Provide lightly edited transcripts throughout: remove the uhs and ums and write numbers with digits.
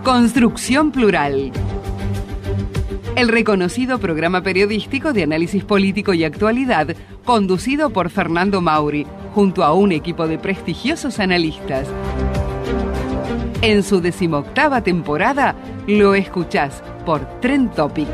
Construcción Plural. El reconocido programa periodístico de análisis político y actualidad, conducido por Fernando Mauri, junto a un equipo de prestigiosos analistas. En su 18ª temporada, lo escuchás por Trend Topic.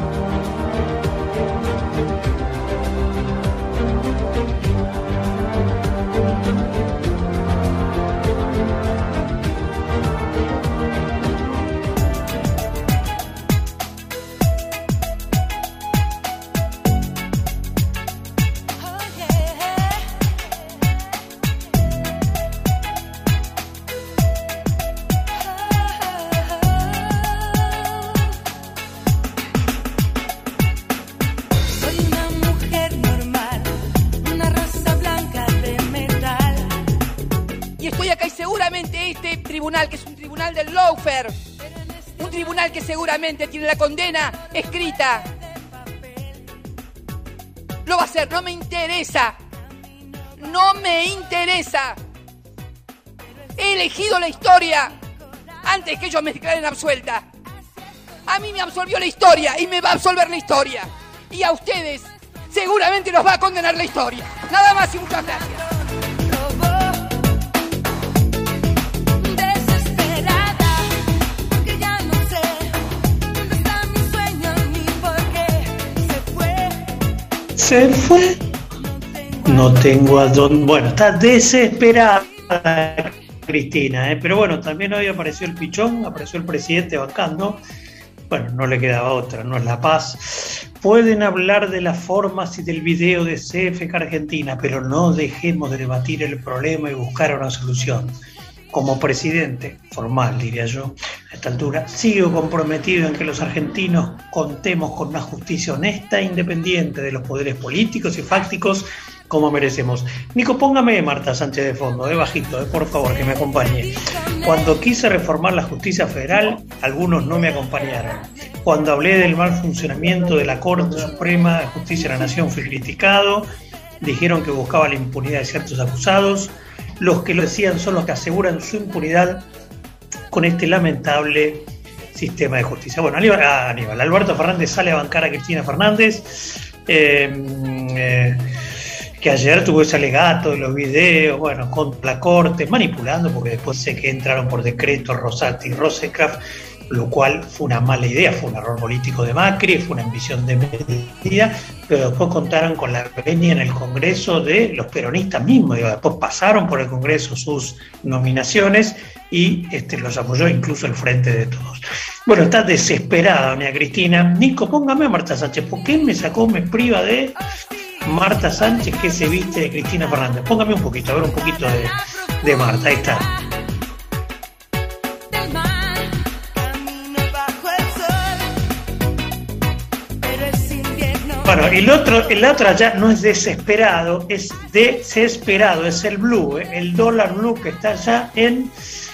Que es un tribunal del lawfare, un tribunal que seguramente tiene la condena escrita. Lo va a hacer, no me interesa. No me interesa. He elegido la historia antes que ellos me declaren absuelta. A mí me absolvió la historia y me va a absolver la historia. Y a ustedes seguramente los va a condenar la historia. Nada más y muchas gracias. ¿Se fue? No tengo a dónde. Bueno, está desesperada Cristina, pero bueno, también hoy apareció el pichón, apareció el presidente bancando. Bueno, no le quedaba otra, no es La Paz. Pueden hablar de las formas y del video de CFK Argentina, pero no dejemos de debatir el problema y buscar una solución. Como presidente, formal diría yo, a esta altura, sigo comprometido en que los argentinos contemos con una justicia honesta e independiente de los poderes políticos y fácticos como merecemos. Nico, póngame Marta Sánchez de fondo, bajito, por favor, que me acompañe. Cuando quise reformar la justicia federal, algunos no me acompañaron. Cuando hablé del mal funcionamiento de la Corte Suprema de Justicia de la Nación fui criticado, dijeron que buscaba la impunidad de ciertos acusados. Los que lo decían son los que aseguran su impunidad con este lamentable sistema de justicia. Bueno, Alberto Fernández sale a bancar a Cristina Fernández, que ayer tuvo ese alegato de los videos, bueno, contra la Corte, manipulando, porque después sé que entraron por decreto Rosati y Rosenkrantz, lo cual fue una mala idea, fue un error político de Macri, fue una ambición de medida, pero después contaron con la venia en el Congreso de los peronistas mismos, después pasaron por el Congreso sus nominaciones y los apoyó incluso el Frente de Todos. Bueno, está desesperada doña Cristina. Nico, póngame a Marta Sánchez, ¿por qué me priva de Marta Sánchez que se viste de Cristina Fernández? Póngame un poquito, a ver un poquito de Marta, ahí está. Bueno, y el otro ya no es desesperado, es desesperado, es el blue, el dólar blue que está allá en...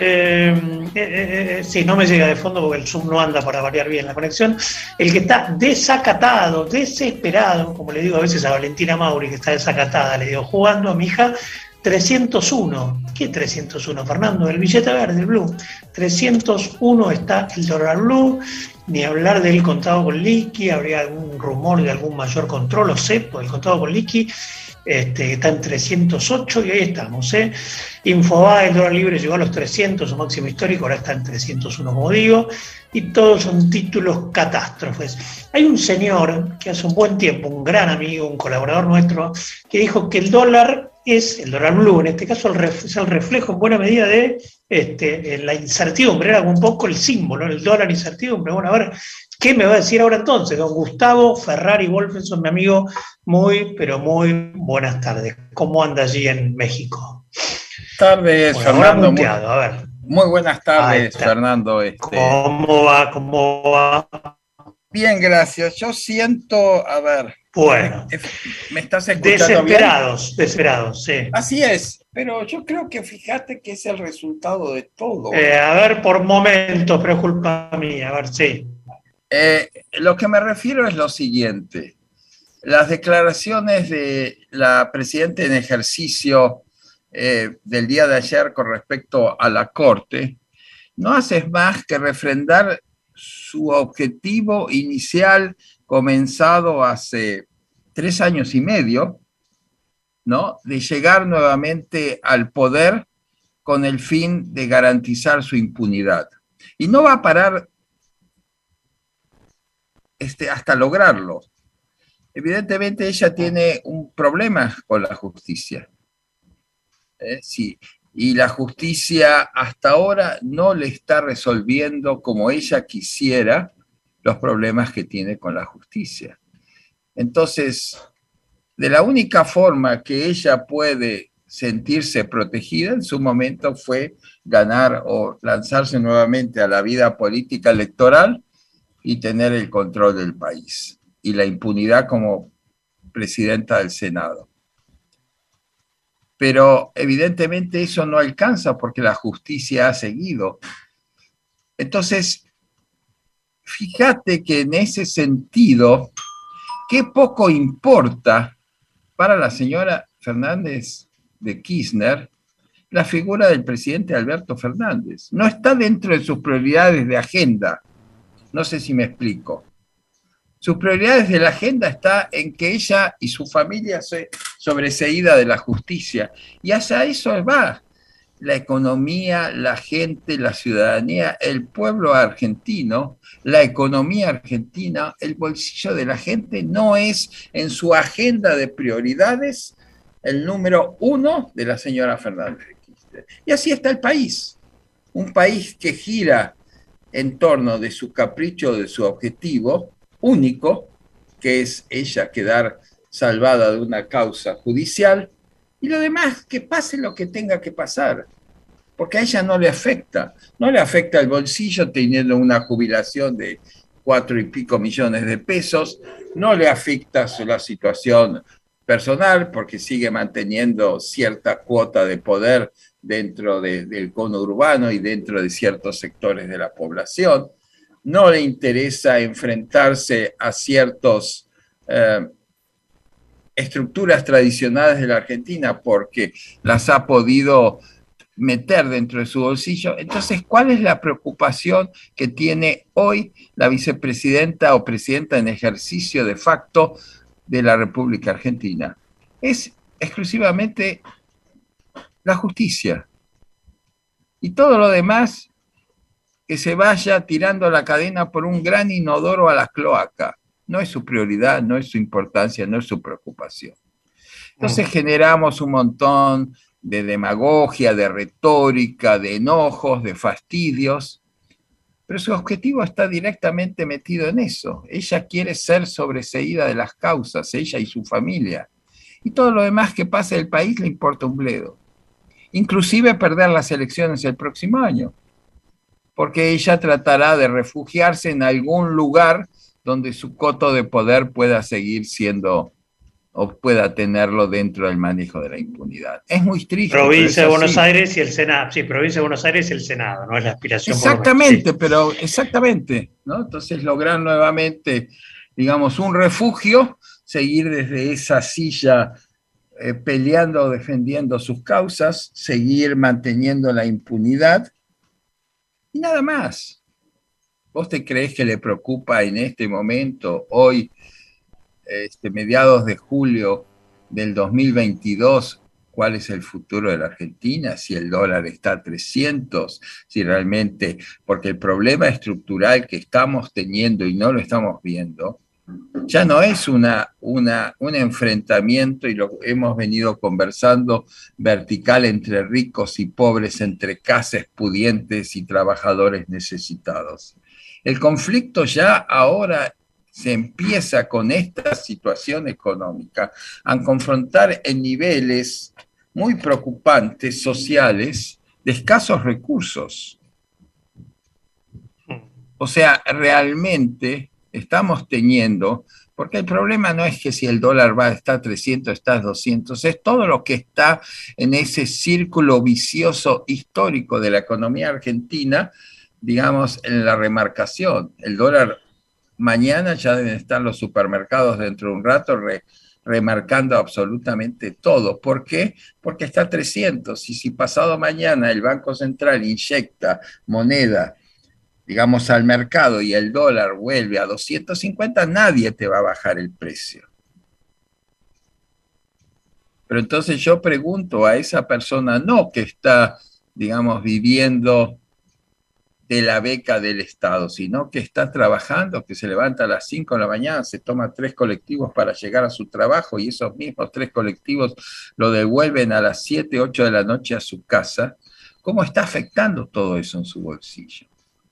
sí, no me llega de fondo porque el Zoom no anda para variar bien la conexión. El que está desacatado, desesperado, como le digo a veces a Valentina Mauri, que está desacatada, le digo, jugando a mi hija, 301. ¿Qué 301, Fernando? El billete verde, el blue. 301 está el dólar blue. Ni hablar del contado con liqui, habría algún rumor de algún mayor control, o cepo, el contado con liqui, está en 308 y ahí estamos. Infobae, el dólar libre llegó a los 300, su máximo histórico, ahora está en 301, como digo, y todos son títulos catástrofes. Hay un señor que hace un buen tiempo, un gran amigo, un colaborador nuestro, que dijo que el dólar es, el dólar blue en este caso, es el reflejo en buena medida de la incertidumbre, era un poco el símbolo, el dólar incertidumbre. Bueno, a ver, ¿qué me va a decir ahora entonces? Don Gustavo Ferrari Wolfenson, mi amigo, muy, pero muy buenas tardes. ¿Cómo anda allí en México? Tardes, bueno, Fernando. Muteado, a ver. Muy buenas tardes, Fernando. ¿Cómo va? Bien, gracias. Yo siento, a ver... Bueno, ¿me estás escuchando desesperados, sí. Así es, pero yo creo que fíjate que es el resultado de todo. A ver, por momentos, pero es culpa mía, a ver, sí. Lo que me refiero es lo siguiente. Las declaraciones de la presidenta en ejercicio del día de ayer con respecto a la Corte no haces más que refrendar su objetivo inicial comenzado hace 3 años y medio, ¿no? De llegar nuevamente al poder con el fin de garantizar su impunidad. Y no va a parar hasta lograrlo. Evidentemente ella tiene un problema con la justicia. Sí. Y la justicia hasta ahora no le está resolviendo como ella quisiera los problemas que tiene con la justicia. Entonces, de la única forma que ella puede sentirse protegida en su momento fue ganar o lanzarse nuevamente a la vida política electoral y tener el control del país y la impunidad como presidenta del Senado. Pero evidentemente eso no alcanza porque la justicia ha seguido. Entonces, fíjate que en ese sentido, qué poco importa para la señora Fernández de Kirchner la figura del presidente Alberto Fernández. No está dentro de sus prioridades de agenda. No sé si me explico. Sus prioridades de la agenda está en que ella y su familia se sobreseída de la justicia. Y hacia eso va la economía, la gente, la ciudadanía, el pueblo argentino, la economía argentina, el bolsillo de la gente no es en su agenda de prioridades el número 1 de la señora Fernández de Kirchner. Y así está el país. Un país que gira en torno de su capricho, de su objetivo único, que es ella quedar salvada de una causa judicial, y lo demás, que pase lo que tenga que pasar, porque a ella no le afecta el bolsillo teniendo una jubilación de 4 y pico millones de pesos, no le afecta la situación personal, porque sigue manteniendo cierta cuota de poder dentro del conurbano y dentro de ciertos sectores de la población. No le interesa enfrentarse a ciertas estructuras tradicionales de la Argentina porque las ha podido meter dentro de su bolsillo. Entonces, ¿cuál es la preocupación que tiene hoy la vicepresidenta o presidenta en ejercicio de facto de la República Argentina? Es exclusivamente la justicia. Y todo lo demás que se vaya tirando la cadena por un gran inodoro a la cloaca. No es su prioridad, no es su importancia, no es su preocupación. Entonces generamos un montón de demagogia, de retórica, de enojos, de fastidios, pero su objetivo está directamente metido en eso. Ella quiere ser sobreseída de las causas, ella y su familia. Y todo lo demás que pase del país le importa un bledo. Inclusive perder las elecciones el próximo año, porque ella tratará de refugiarse en algún lugar donde su coto de poder pueda seguir siendo o pueda tenerlo dentro del manejo de la impunidad. Es muy triste. Provincia de Buenos Aires y el Senado. Sí, Provincia de Buenos Aires y el Senado, no es la aspiración. Exactamente, sí. Pero exactamente, ¿no? Entonces lograr nuevamente, digamos, un refugio, seguir desde esa silla peleando, defendiendo sus causas, seguir manteniendo la impunidad y nada más. ¿Vos te crees que le preocupa en este momento, hoy, mediados de julio del 2022, cuál es el futuro de la Argentina? Si el dólar está a 300, si realmente, porque el problema estructural que estamos teniendo y no lo estamos viendo, ya no es un enfrentamiento, y lo hemos venido conversando, vertical entre ricos y pobres, entre clases pudientes y trabajadores necesitados. El conflicto ya ahora se empieza con esta situación económica a confrontar en niveles muy preocupantes sociales de escasos recursos. O sea, realmente estamos teniendo, porque el problema no es que si el dólar va a estar 300, está a 200, es todo lo que está en ese círculo vicioso histórico de la economía argentina, digamos, en la remarcación. El dólar, mañana ya deben estar los supermercados dentro de un rato remarcando absolutamente todo. ¿Por qué? Porque está a 300, y si pasado mañana el Banco Central inyecta moneda, digamos, al mercado y el dólar vuelve a 250, nadie te va a bajar el precio. Pero entonces yo pregunto a esa persona, no que está, digamos, viviendo de la beca del Estado, sino que está trabajando, que se levanta a las 5 de la mañana, se toma 3 colectivos para llegar a su trabajo y esos mismos 3 colectivos lo devuelven a las 7, 8 de la noche a su casa. ¿Cómo está afectando todo eso en su bolsillo?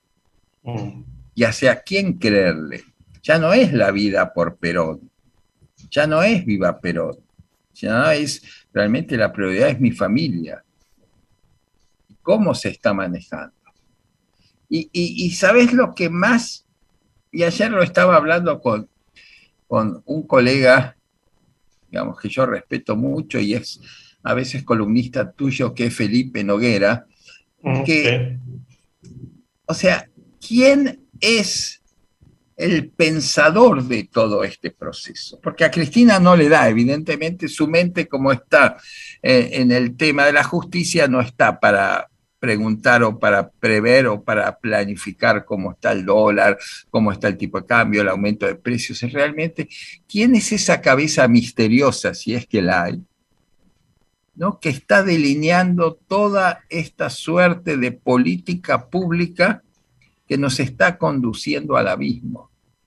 Y hacia quién creerle. Ya no es la vida por Perón, ya no es viva Perón, ya es realmente la prioridad es mi familia. ¿Cómo se está manejando? Y ¿sabes lo que más? Y ayer lo estaba hablando con un colega, digamos, que yo respeto mucho y es a veces columnista tuyo, que es Felipe Noguera, que, o sea, ¿quién es el pensador de todo este proceso? Porque a Cristina no le da, evidentemente su mente, como está en el tema de la justicia, no está para preguntar o para prever o para planificar cómo está el dólar, cómo está el tipo de cambio, el aumento de precios. Es realmente, ¿quién es esa cabeza misteriosa, si es que la hay, ¿no?, que está delineando toda esta suerte de política pública que nos está conduciendo al abismo?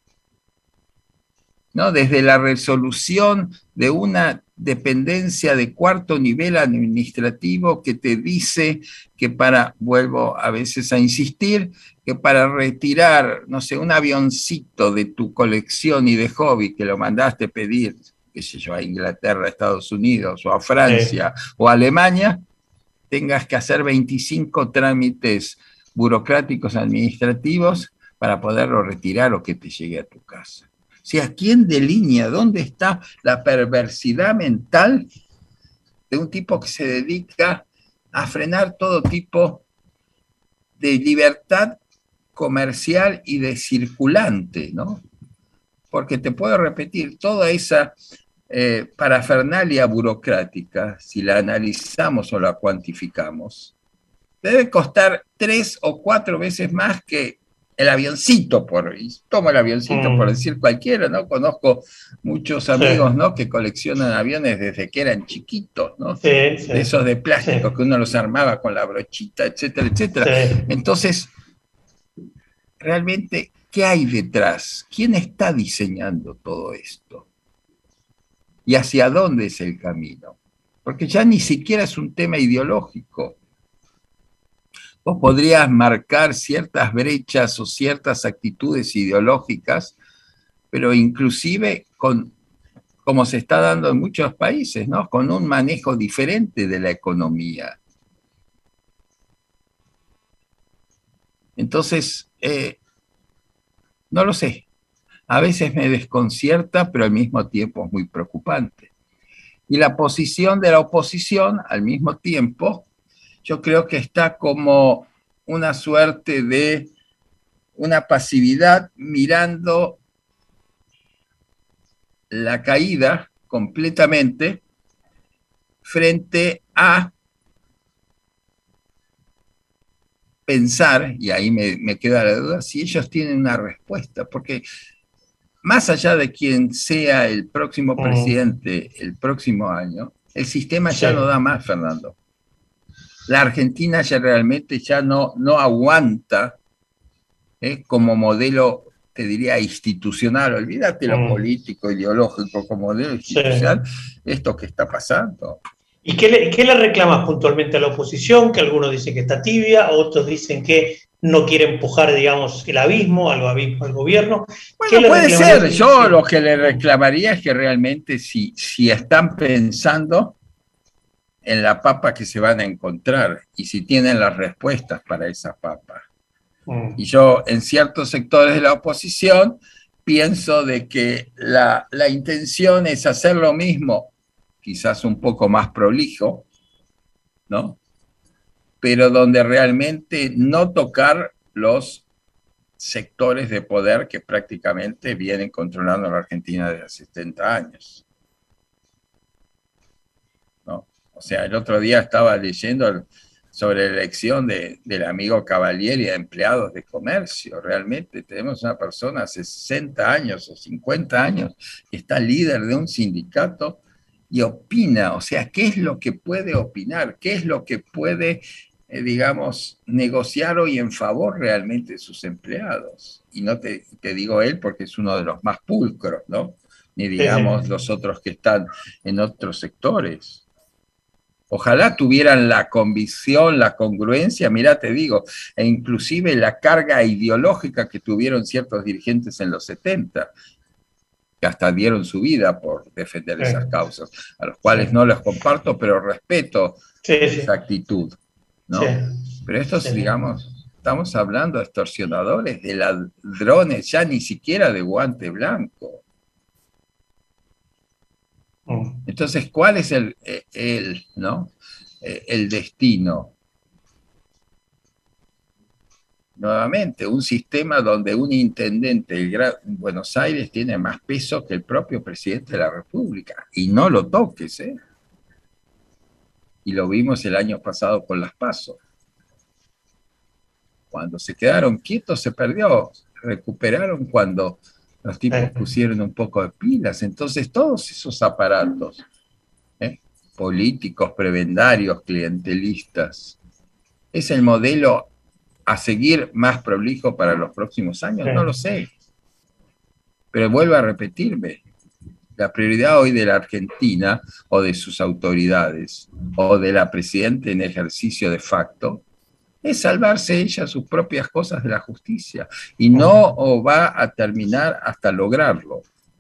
¿No? Desde la resolución de una dependencia de 4º nivel administrativo que te dice que vuelvo a veces a insistir, que para retirar, no sé, un avioncito de tu colección y de hobby que lo mandaste pedir, qué sé yo, a Inglaterra, a Estados Unidos, o a Francia, o a Alemania, tengas que hacer 25 trámites burocráticos administrativos para poderlo retirar o que te llegue a tu casa. O sea, ¿quién delinea? ¿Dónde está la perversidad mental de un tipo que se dedica a frenar todo tipo de libertad comercial y de circulante, ¿no? Porque te puedo repetir, toda esa parafernalia burocrática, si la analizamos o la cuantificamos, debe costar 3 o 4 veces más que el avioncito, y tomo el avioncito por decir cualquiera, ¿no? Conozco muchos amigos, ¿no?, que coleccionan aviones desde que eran chiquitos, ¿no? De esos de plástico que uno los armaba con la brochita, etcétera, etcétera. Entonces, realmente, ¿qué hay detrás? ¿Quién está diseñando todo esto? ¿Y hacia dónde es el camino? Porque ya ni siquiera es un tema ideológico. Vos podrías marcar ciertas brechas o ciertas actitudes ideológicas, pero inclusive como se está dando en muchos países, ¿no?, con un manejo diferente de la economía. Entonces, no lo sé. A veces me desconcierta, pero al mismo tiempo es muy preocupante. Y la posición de la oposición, al mismo tiempo, yo creo que está como una suerte de una pasividad mirando la caída completamente frente a pensar, y ahí me queda la duda, si ellos tienen una respuesta, porque más allá de quien sea el próximo presidente el próximo año, el sistema ya no da más, Fernando. La Argentina ya realmente ya no aguanta como modelo, te diría, institucional. Olvídate lo político, ideológico, como modelo institucional, esto que está pasando. ¿Y qué le reclamas puntualmente a la oposición? Que algunos dicen que está tibia, otros dicen que no quiere empujar, digamos, el abismo al gobierno. Bueno, puede ser. Yo lo que le reclamaría es que realmente si están pensando en la papa que se van a encontrar y si tienen las respuestas para esa papa. Y yo, en ciertos sectores de la oposición, pienso de que la intención es hacer lo mismo, quizás un poco más prolijo, ¿no?, pero donde realmente no tocar los sectores de poder que prácticamente vienen controlando a la Argentina desde hace 70 años. sea, el otro día estaba leyendo sobre la elección del amigo Cavalieri a empleados de comercio. Realmente tenemos una persona de 60 años o 50 años que está líder de un sindicato y opina. O sea, ¿qué es lo que puede opinar? ¿Qué es lo que puede, digamos, negociar hoy en favor realmente de sus empleados? Y no te digo él porque es uno de los más pulcros, ¿no? Ni digamos los otros que están en otros sectores. Ojalá tuvieran la convicción, la congruencia, mirá, te digo, e inclusive la carga ideológica que tuvieron ciertos dirigentes en los 70, que hasta dieron su vida por defender esas causas, a los cuales no los comparto, pero respeto esa actitud, ¿no? Pero estos, digamos, estamos hablando de extorsionadores, de ladrones, ya ni siquiera de guante blanco. Entonces, ¿cuál es el destino? Nuevamente, un sistema donde un intendente de Buenos Aires tiene más peso que el propio presidente de la República. Y no lo toques, ¿eh? Y lo vimos el año pasado con las PASO. Cuando se quedaron quietos se perdió. Recuperaron cuando los tipos pusieron un poco de pilas. Entonces todos esos aparatos, políticos, prebendarios, clientelistas, ¿es el modelo a seguir más prolijo para los próximos años? No lo sé. Pero vuelvo a repetirme, la prioridad hoy de la Argentina, o de sus autoridades, o de la presidenta en ejercicio de facto, es salvarse ella sus propias cosas de la justicia, y no va a terminar hasta lograrlo.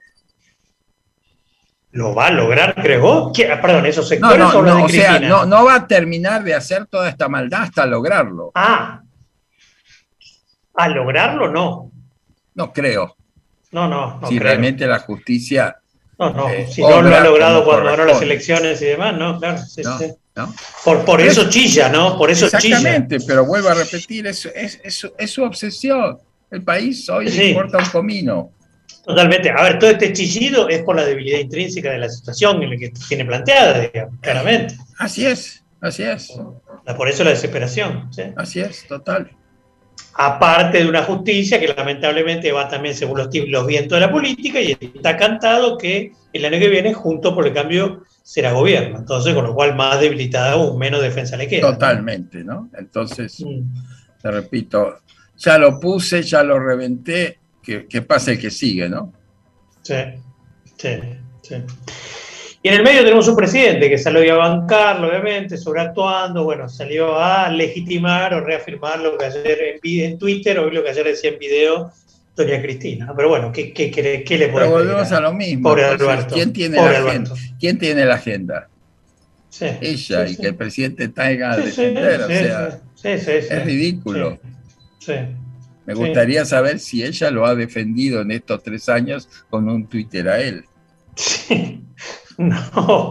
¿Lo va a lograr, crees vos? Perdón, ¿esos sectores o lo de Cristina? O sea, no va a terminar de hacer toda esta maldad hasta lograrlo. ¿A lograrlo? No. No creo. No si creo. Realmente la justicia... si no lo ha logrado cuando ganó las elecciones y demás, ¿no? Claro, sí. ¿No? Por eso chilla, ¿no? Por eso exactamente, chilla. Pero vuelvo a repetir, es su obsesión. El país hoy le importa un comino. Totalmente. A ver, todo este chillido es por la debilidad intrínseca de la situación en la que tiene planteada, digamos, claramente. Así es. Por eso la desesperación. ¿Sí? Así es, total. Aparte de una justicia que lamentablemente va también según los vientos de la política, y está cantado que el año que viene, junto por el cambio, será gobierno. Entonces, con lo cual, más debilitada aún, menos defensa le queda. Totalmente, ¿no? Entonces, te repito, ya lo puse, ya lo reventé, que pase el que sigue, ¿no? Sí. Y en el medio tenemos un presidente que salió a bancarlo, obviamente, sobreactuando, bueno, salió a legitimar o reafirmar lo que ayer en Twitter, o lo que ayer decía en video doña Cristina. Pero bueno, ¿qué le puede pedir? Pero volvemos a lo mismo. Pobre Entonces, Alberto. ¿Quién tiene la agenda? Sí, ella, y que el presidente traiga a defender, es ridículo. Me gustaría saber si ella lo ha defendido en estos 3 años con un Twitter a él. Sí. No,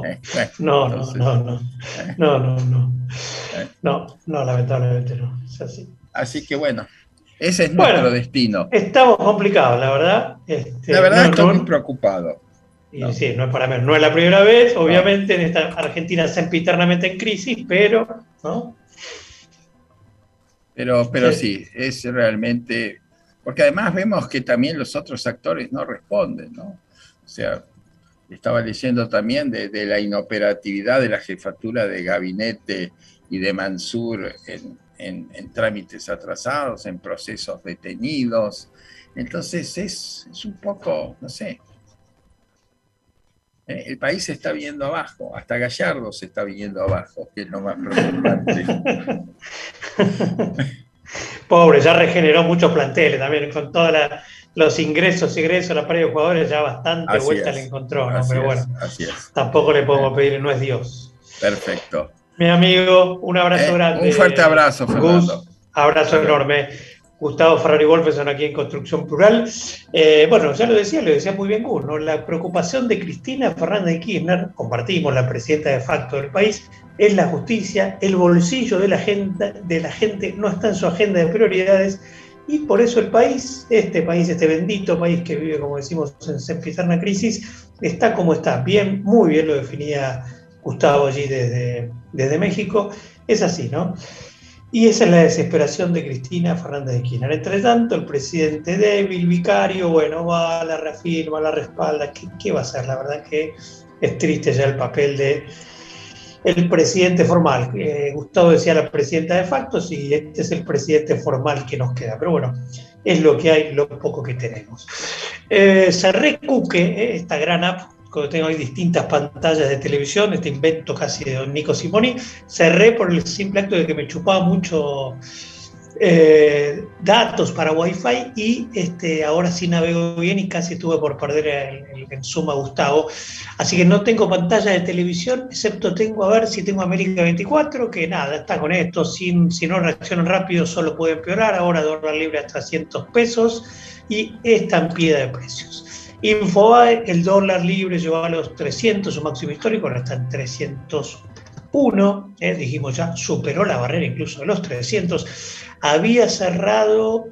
lamentablemente no, es así. Así que bueno, ese es nuestro destino. Estamos complicados, la verdad. La verdad estoy muy preocupado. Y sí, no es para menos. No es la primera vez, obviamente, en esta Argentina sempiternamente en crisis, pero, ¿no? Pero sí, es realmente... Porque además vemos que también los otros actores no responden, ¿no? O sea... Estaba leyendo también de la inoperatividad de la jefatura de gabinete y de Mansur en trámites atrasados, en procesos detenidos. Entonces es un poco, no sé, el país se está viendo abajo, hasta Gallardo se está viendo abajo, que es lo más preocupante. Pobre, ya regeneró muchos planteles también, con todos los ingresos, la pared de jugadores ya bastante vuelta le encontró, ¿no? Pero bueno, tampoco le podemos pedir, no es Dios. Perfecto. Mi amigo, un abrazo grande. Un fuerte abrazo, Fernando. Abrazo enorme. Gustavo Ferrari Wolfson aquí en Construcción Plural. Bueno, ya lo decía muy bien Gus, ¿no? La preocupación de Cristina Fernández de Kirchner, compartimos, la presidenta de facto del país, es la justicia. El bolsillo de la gente no está en su agenda de prioridades, y por eso el país, este bendito país que vive, como decimos, en sempiterna crisis, está como está. Bien, muy bien lo definía Gustavo allí desde México. Es así, ¿no? Y esa es la desesperación de Cristina Fernández de Kirchner. Entre tanto, el presidente débil, vicario, bueno, va, la reafirma, la respalda. ¿Qué va a hacer? La verdad que es triste ya el papel de el presidente formal. Gustavo decía la presidenta de facto, sí, este es el presidente formal que nos queda. Pero bueno, es lo que hay, lo poco que tenemos. Cerré Cuque, esta gran app, cuando tengo ahí distintas pantallas de televisión, este invento casi de don Nico Simoni, cerré por el simple acto de que me chupaba mucho datos para Wi-Fi y ahora sí navego bien y casi tuve por perder el Zoom a Gustavo. Así que no tengo pantalla de televisión, excepto tengo, a ver si tengo América 24, que nada, está con esto, si no reaccionan rápido solo puede empeorar, ahora dólar libre a 300 pesos y estampida de precios. Infobae, el dólar libre llegó a los 300, su máximo histórico, ahora está en 301, dijimos ya, superó la barrera incluso de los 300, había cerrado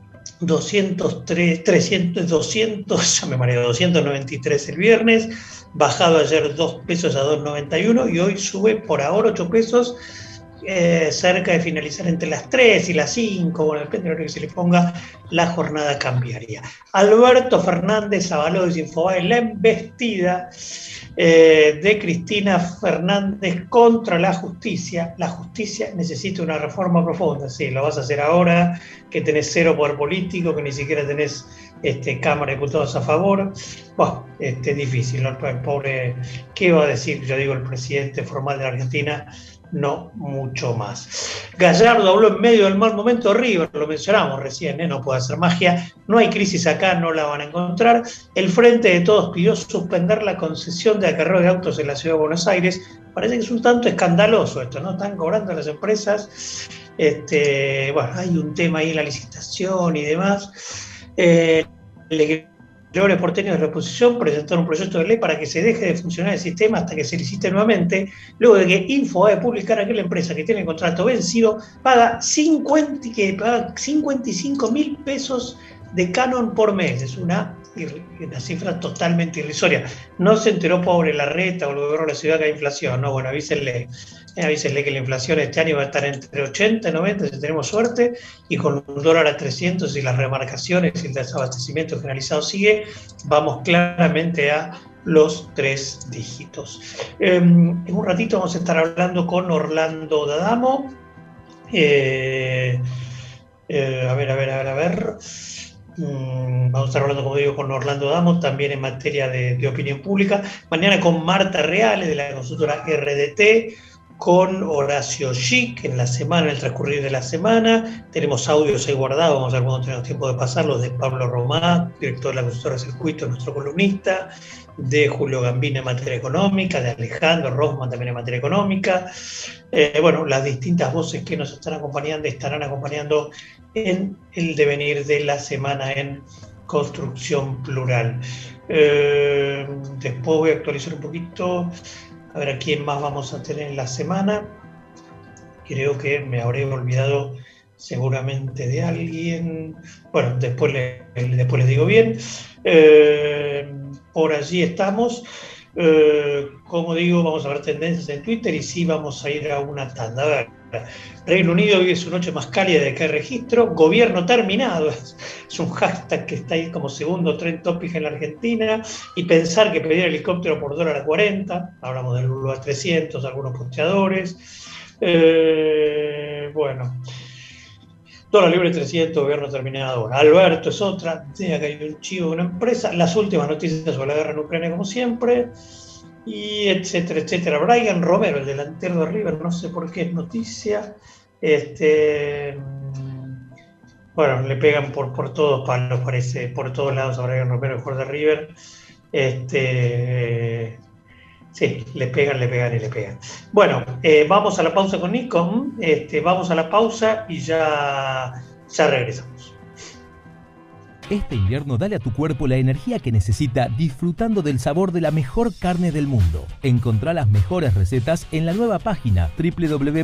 293 el viernes, bajado ayer 2 pesos a 2.91 y hoy sube por ahora 8 pesos, cerca de finalizar entre las 3 y las 5, bueno, depende de lo que se le ponga, la jornada cambiaría. Alberto Fernández avaló desde Infobae la embestida de Cristina Fernández contra la justicia. La justicia necesita una reforma profunda. Sí, lo vas a hacer ahora, que tenés cero poder político, que ni siquiera tenés Cámara de Diputados a favor. Bueno, difícil, ¿no? El pobre, ¿qué va a decir? Yo digo, el presidente formal de la Argentina, no mucho más. Gallardo habló en medio del mal momento de River, lo mencionamos recién, no puede hacer magia, no hay crisis acá, no la van a encontrar. El Frente de Todos pidió suspender la concesión de acarreo de autos en la Ciudad de Buenos Aires. Parece que es un tanto escandaloso esto, ¿no? Están cobrando las empresas, bueno, hay un tema ahí en la licitación y demás. Legisladores porteños de la oposición presentaron un proyecto de ley para que se deje de funcionar el sistema hasta que se licite nuevamente, luego de que Infobae publicara que la empresa que tiene el contrato vencido paga 55.000 pesos de canon por mes. Es una cifra totalmente irrisoria. No se enteró pobre Larreta o el gobierno de la ciudad que hay inflación, no, bueno, avísenle que la inflación este año va a estar entre 80 y 90 si tenemos suerte, y con un dólar a 300 y las remarcaciones y el desabastecimiento generalizado sigue, vamos claramente a los 3 dígitos. En un ratito vamos a estar hablando con Orlando D'Adamo. A ver. Vamos a estar hablando, como digo, con Orlando D'Adamo, también en materia de opinión pública. Mañana con Marta Reale, de la consultora RDT, con Horacio Schick en el transcurrir de la semana. Tenemos audios ahí guardados, vamos a ver cuando tenemos tiempo de pasarlos, de Pablo Romá, director de la consultora Circuito, nuestro columnista, de Julio Gambino en materia económica, de Alejandro Rosman también en materia económica. Bueno, las distintas voces que nos estarán acompañando en el devenir de la semana en Construcción Plural. Después voy a actualizar un poquito, a ver a quién más vamos a tener en la semana. Creo que me habré olvidado seguramente de alguien. Bueno, después les digo bien. Por allí estamos. Como digo, vamos a ver tendencias en Twitter y sí vamos a ir a una tanda. A ver, Reino Unido vive su noche más cálida de que hay registro. Gobierno terminado es un hashtag que está ahí como segundo trend topic en la Argentina. Y pensar que pedir helicóptero por dólar a 40, hablamos del Lula a 300, algunos posteadores. Bueno, dólar libre 300, gobierno terminado. Alberto es otra, que hay un chivo de una empresa. Las últimas noticias sobre la guerra en Ucrania, como siempre. Y etcétera, etcétera. Brian Romero, el delantero de River, no sé por qué es noticia. Bueno, le pegan por todos palos, parece, por todos lados a Brian Romero, el jugador de River. Sí, le pegan. Bueno, vamos a la pausa con Nico. Vamos a la pausa y ya regresamos. Este invierno dale a tu cuerpo la energía que necesita disfrutando del sabor de la mejor carne del mundo. Encontrá las mejores recetas en la nueva página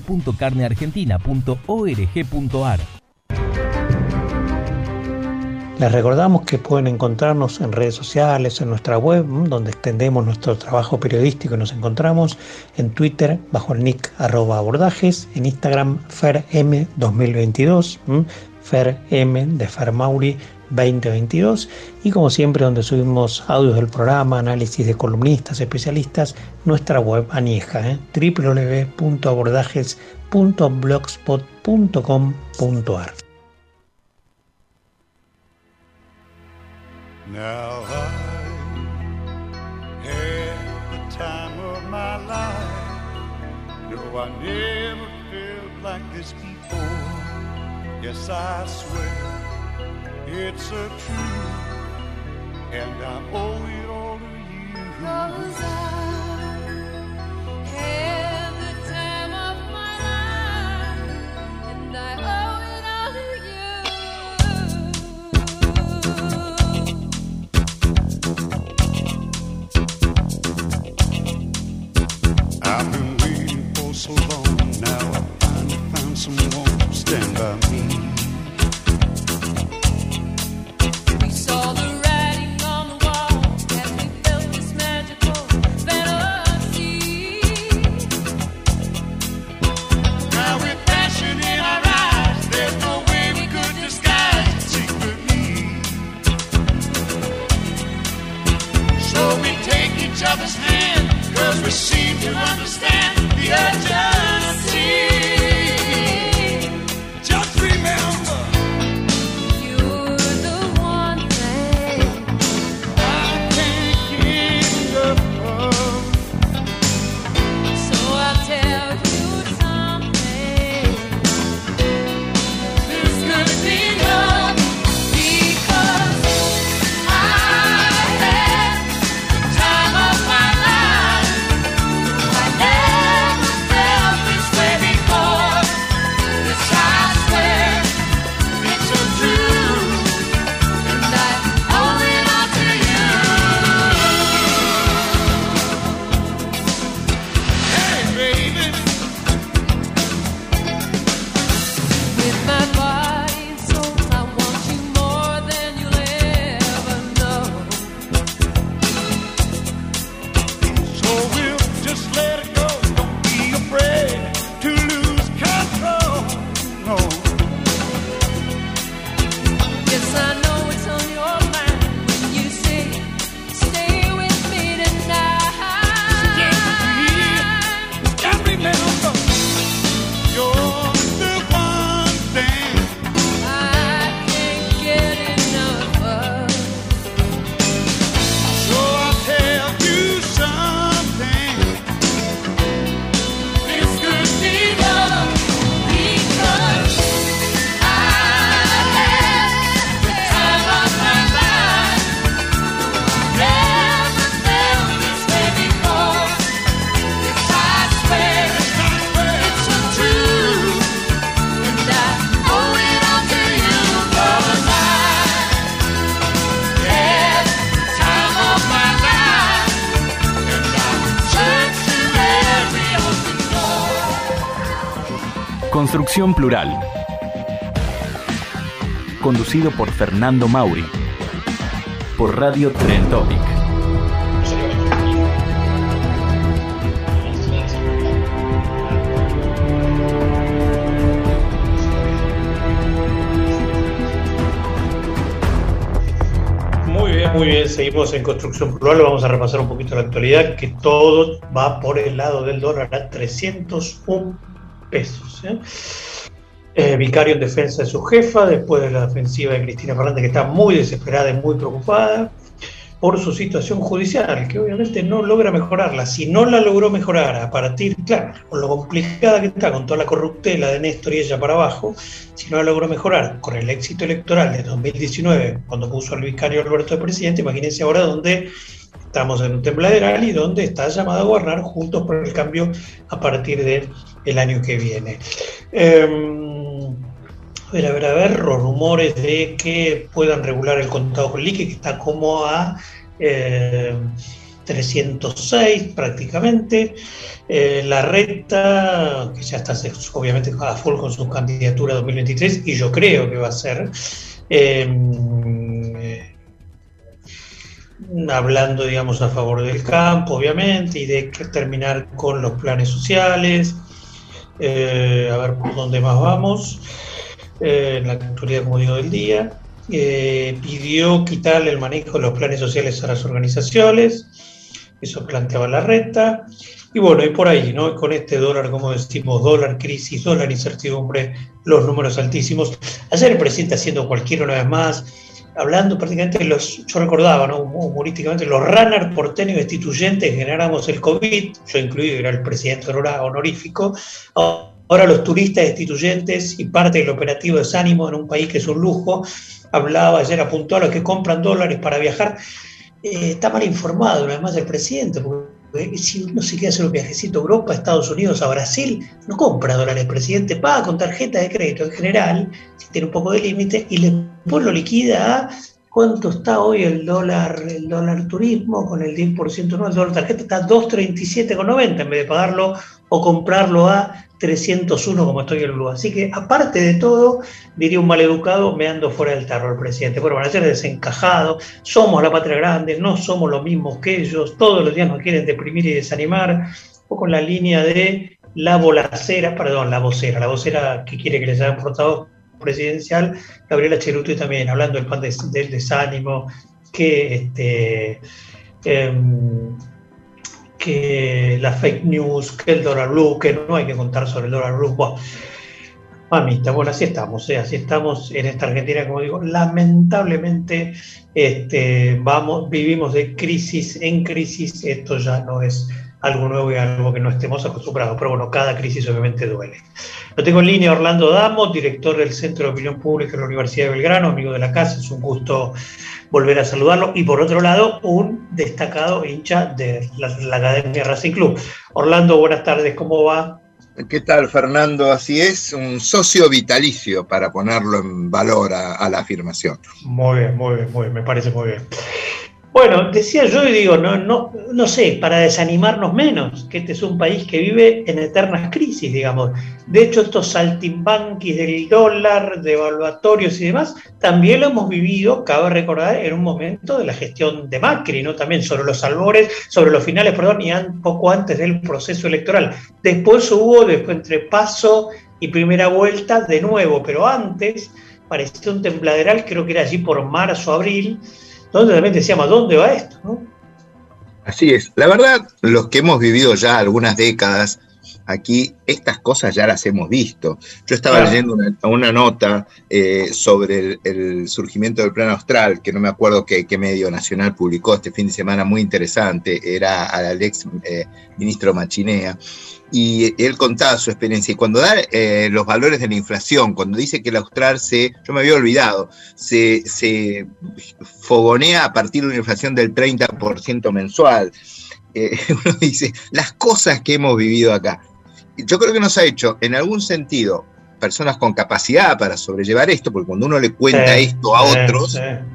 www.carneargentina.org.ar. Les recordamos que pueden encontrarnos en redes sociales, en nuestra web, donde extendemos nuestro trabajo periodístico y nos encontramos en Twitter bajo el nick @abordajes, en Instagram FerM2022, FerM de Fermauri 2022, y como siempre donde subimos audios del programa, análisis de columnistas, especialistas, nuestra web anieja, www.abordajes.blogspot.com.ar. Now I had the time of my life. No, I never felt like this before. Yes, I swear it's a truth, and I owe it all to you. 'Cause I had the time of my life, and I owe it all to you. I've been waiting for so long, now I finally found someone to stand by me. Other's hand, 'cause we seem to understand the urgency. Just remember, you're the one thing I can't get enough of. So I'll tell you something. This could be love, because I had the time of my life. I never felt this way before. This I swear it's so true, and I owe it all to you. Hey baby, with my body and soul I want you more than you'll ever know. So we'll just let it go. Don't be afraid to lose control. No. Yes, I know it's on your mind when you say, stay with me tonight. Stay with me. And remember, you're the one thing I can't get enough of. So I'll tell you something. This could be love, because I had the time of my life. Never felt this way before. Yes, I swear it's so true, and I owe it all to you. 'Cause I had the time of my life, and I searched through every open door. Construcción Plural. Conducido por Fernando Mauri. Por Radio Tren Topic. Muy bien, seguimos en Construcción Plural. Vamos a repasar un poquito la actualidad, que todo va por el lado del dólar a 301 pesos. Vicario en defensa de su jefa, después de la ofensiva de Cristina Fernández, que está muy desesperada y muy preocupada por su situación judicial, que obviamente no logra mejorarla. Si no la logró mejorar a partir, claro, con lo complicada que está, con toda la corruptela de Néstor y ella para abajo, si no la logró mejorar con el éxito electoral de 2019, cuando puso al vicario Alberto de presidente, imagínense ahora donde estamos en un tembladeral y donde está llamado a gobernar Juntos por el Cambio a partir del año que viene. A ver, los rumores de que puedan regular el contado con liqui, que está como a 306 prácticamente. Larreta, que ya está obviamente a full con su candidatura 2023, y yo creo que va a ser. hablando, digamos, a favor del campo, obviamente, y de terminar con los planes sociales. A ver por dónde más vamos. En la actualidad, como digo, del día. Pidió quitarle el manejo de los planes sociales a las organizaciones. Eso planteaba la reta. Y bueno, y por ahí, ¿no? Con este dólar, como decimos, dólar crisis, dólar incertidumbre, los números altísimos. Ayer el presidente haciendo cualquiera una vez más, hablando prácticamente yo recordaba, ¿no? Humorísticamente, los runners porteños destituyentes que generamos el COVID, yo incluido, era el presidente honorífico. Ahora los turistas destituyentes y parte del operativo Desánimo en un país que es un lujo. Hablaba ayer, apuntó a los que compran dólares para viajar. Está mal informado, además, el presidente, porque si uno se quiere hacer un viajecito a Europa, a Estados Unidos, a Brasil, no compra dólares. El presidente paga con tarjeta de crédito en general, si tiene un poco de límite, y después lo liquida a cuánto está hoy el dólar turismo, con el 10%, no, el dólar tarjeta está a 2.37,90 en vez de pagarlo o comprarlo a 301 como estoy en Lula. Así que, aparte de todo, diría un maleducado, me ando fuera del tarro el presidente. Bueno, van a ser desencajados, somos la patria grande, no somos los mismos que ellos, todos los días nos quieren deprimir y desanimar, o con la línea de la vocera que quiere que les hagan portavoz presidencial, Gabriela Cheruti también, hablando del plan del desánimo, que la fake news, que el dólar blue, que no hay que contar sobre el dólar blue. Bueno, mamita, bueno, así estamos en esta Argentina, como digo, lamentablemente vivimos de crisis en crisis. Esto ya no es algo nuevo y algo que no estemos acostumbrados, pero bueno, cada crisis obviamente duele. Lo tengo en línea Orlando Damos, director del Centro de Opinión Pública de la Universidad de Belgrano, amigo de la casa, es un gusto volver a saludarlo, y por otro lado, un destacado hincha de la Academia Racing Club. Orlando, buenas tardes, ¿cómo va? ¿Qué tal, Fernando? Así es, un socio vitalicio, para ponerlo en valor a la afirmación. Muy bien, me parece muy bien. Bueno, decía yo y digo, no sé, para desanimarnos menos, que este es un país que vive en eternas crisis, digamos. De hecho, estos saltimbanquis del dólar, devaluatorios y demás, también lo hemos vivido, cabe recordar, en un momento de la gestión de Macri, ¿no? También sobre los albores, sobre los finales, y poco antes del proceso electoral. Después entre paso y primera vuelta, de nuevo, pero antes parecía un tembladeral, creo que era allí por marzo, abril, donde también decíamos, ¿a dónde va esto, no? Así es. La verdad, los que hemos vivido ya algunas décadas aquí, estas cosas ya las hemos visto. Yo estaba leyendo una nota sobre el surgimiento del Plan Austral, que no me acuerdo qué medio nacional publicó este fin de semana, muy interesante, era al ex ministro Machinea, y él contaba su experiencia, y cuando da los valores de la inflación, cuando dice que el Austral yo me había olvidado, se fogonea a partir de una inflación del 30% mensual. Uno dice, las cosas que hemos vivido acá. Yo creo que nos ha hecho, en algún sentido, personas con capacidad para sobrellevar esto, porque cuando uno le cuenta esto a otros,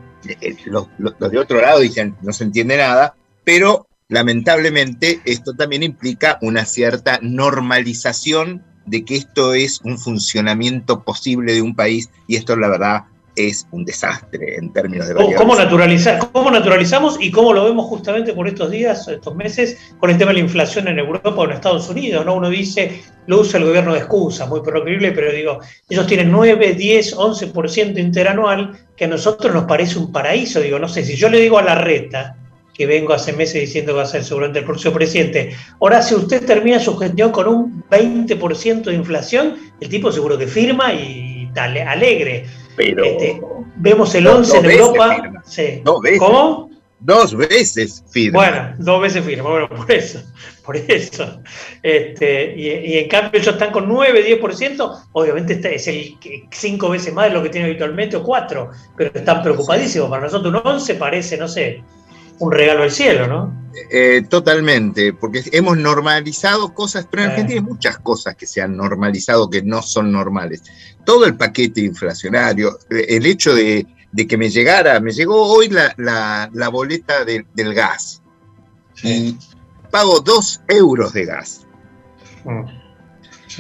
los de otro lado dicen, no se entiende nada, pero lamentablemente esto también implica una cierta normalización de que esto es un funcionamiento posible de un país, y esto, la verdad, es un desastre en términos de variables. ¿Cómo naturalizamos y cómo lo vemos justamente por estos días, estos meses, con el tema de la inflación en Europa o en Estados Unidos, ¿no? Uno dice, lo usa el gobierno de excusa, muy proclive, pero digo, ellos tienen 9, 10, 11% interanual, que a nosotros nos parece un paraíso. Digo, no sé, si yo le digo a Larreta, que vengo hace meses diciendo que va a ser seguramente el próximo presidente, Horacio, usted termina su gestión con un 20% de inflación, el tipo seguro que firma y tal, alegre. Pero vemos el 11 en Europa. Sí. 2 veces. ¿Cómo? 2 veces firma. Bueno, 2 veces firma. Bueno, por eso. Y en cambio ellos están con 9, 10%. Obviamente es el 5 veces más de lo que tiene habitualmente, o 4. Pero están preocupadísimos. Para nosotros un 11 parece, no sé, un regalo del cielo, ¿no? Totalmente, porque hemos normalizado cosas, pero en Argentina hay muchas cosas que se han normalizado que no son normales. Todo el paquete inflacionario, el hecho de que me llegó hoy la boleta del gas, y pago 2 euros de gas. Sí.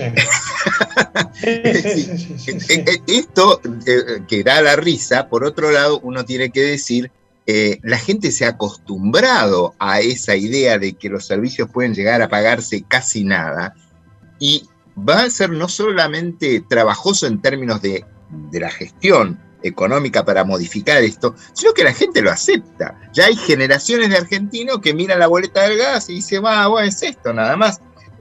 Esto que da la risa. Por otro lado, uno tiene que decir la gente se ha acostumbrado a esa idea de que los servicios pueden llegar a pagarse casi nada, y va a ser no solamente trabajoso en términos de la gestión económica para modificar esto, sino que la gente lo acepta. Ya hay generaciones de argentinos que miran la boleta del gas y dicen, bueno, es esto nada más,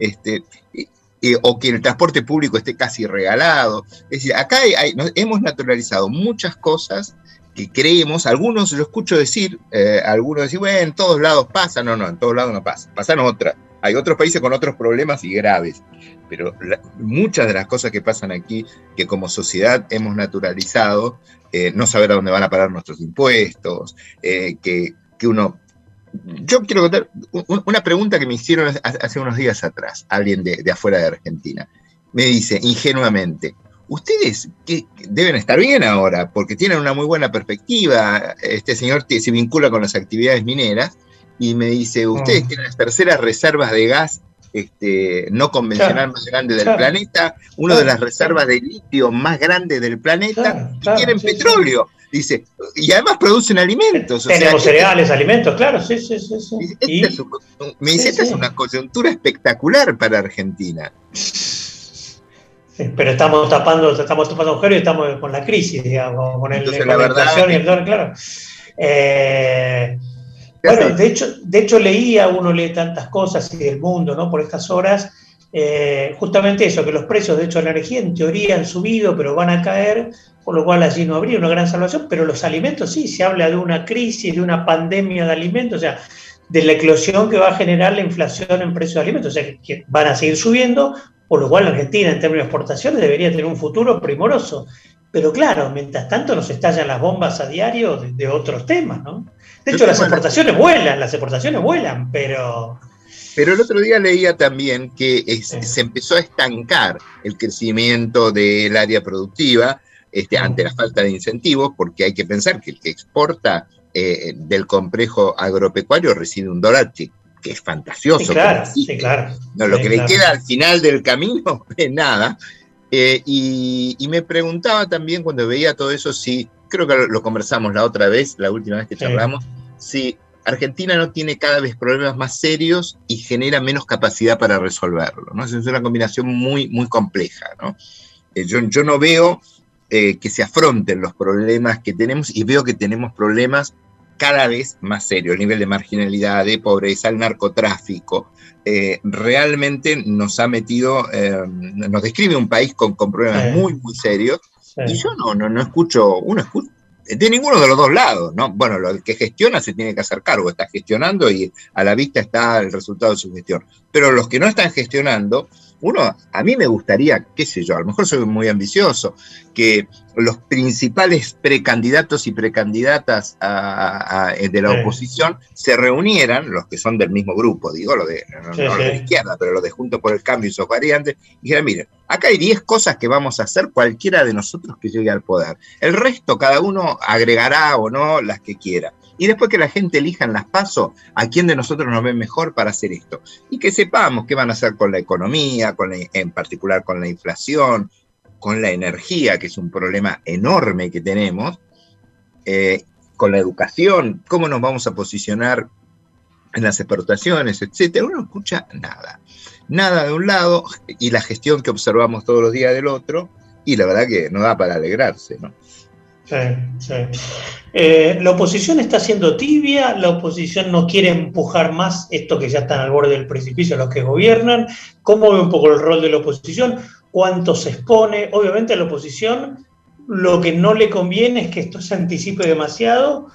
o que el transporte público esté casi regalado. Es decir, acá hemos naturalizado muchas cosas que creemos, algunos lo escucho decir, algunos decir, bueno, en todos lados pasa, no, en todos lados no pasa, pasan otras. Hay otros países con otros problemas y graves, pero muchas de las cosas que pasan aquí, que como sociedad hemos naturalizado, no saber a dónde van a parar nuestros impuestos, que uno... Yo quiero contar una pregunta que me hicieron hace unos días atrás, alguien de afuera de Argentina. Me dice, ingenuamente, ustedes que deben estar bien ahora, porque tienen una muy buena perspectiva, este señor se vincula con las actividades mineras, y me dice, ustedes tienen las terceras reservas de gas no convencional más grande del planeta, una de las reservas de litio más grandes del planeta, y tienen petróleo. Dice, y además producen alimentos. Tenemos cereales, alimentos, claro, sí. Me dice, esta es una coyuntura espectacular para Argentina. Sí, pero estamos tapando agujeros y estamos con la crisis, digamos, con la inflación y el dólar, claro. Bueno, de hecho uno lee tantas cosas y del mundo, ¿no? Por estas horas, justamente eso, que los precios de hecho de la energía en teoría han subido, pero van a caer, por lo cual allí no habría una gran salvación, pero los alimentos sí, se habla de una crisis, de una pandemia de alimentos, o sea, de la eclosión que va a generar la inflación en precios de alimentos, o sea, que van a seguir subiendo, por lo cual la Argentina en términos de exportaciones debería tener un futuro primoroso. Pero claro, mientras tanto nos estallan las bombas a diario de otros temas, ¿no? De hecho, las exportaciones vuelan, pero... Pero el otro día leía también que se empezó a estancar el crecimiento del área productiva ante la falta de incentivos, porque hay que pensar que el que exporta del complejo agropecuario recibe un dólar que es fantasioso. Sí, claro. No, lo que le queda al final del camino es nada. Y me preguntaba también cuando veía todo eso, si, creo que lo conversamos la última vez que charlamos, si Argentina no tiene cada vez problemas más serios y genera menos capacidad para resolverlo, ¿no? Es una combinación muy, muy compleja, ¿no? Yo no veo que se afronten los problemas que tenemos, y veo que tenemos problemas cada vez más serios, el nivel de marginalidad, de pobreza, el narcotráfico, realmente nos ha metido, nos describe un país con problemas muy, muy serios, y yo no escucho, de ninguno de los dos lados, ¿no? Bueno, el que gestiona se tiene que hacer cargo, está gestionando y a la vista está el resultado de su gestión, pero los que no están gestionando, a mí me gustaría, qué sé yo, a lo mejor soy muy ambicioso, que los principales precandidatos y precandidatas de la oposición se reunieran, los que son del mismo grupo, digo, no de la izquierda, pero los de Juntos por el Cambio y sus variantes, y dijeran, miren, acá hay 10 cosas que vamos a hacer cualquiera de nosotros que llegue al poder. El resto, cada uno agregará o no las que quiera. Y después que la gente elija en las PASO a quién de nosotros nos ve mejor para hacer esto. Y que sepamos qué van a hacer con la economía, en particular con la inflación, con la energía, que es un problema enorme que tenemos, con la educación, cómo nos vamos a posicionar en las exportaciones, etcétera. Uno no escucha nada de un lado, y la gestión que observamos todos los días del otro, y la verdad que no da para alegrarse, ¿no? Sí. La oposición está siendo tibia, la oposición no quiere empujar más esto que ya están al borde del precipicio los que gobiernan. ¿Cómo ve un poco el rol de la oposición? ¿Cuánto se expone? Obviamente a la oposición lo que no le conviene es que esto se anticipe demasiado.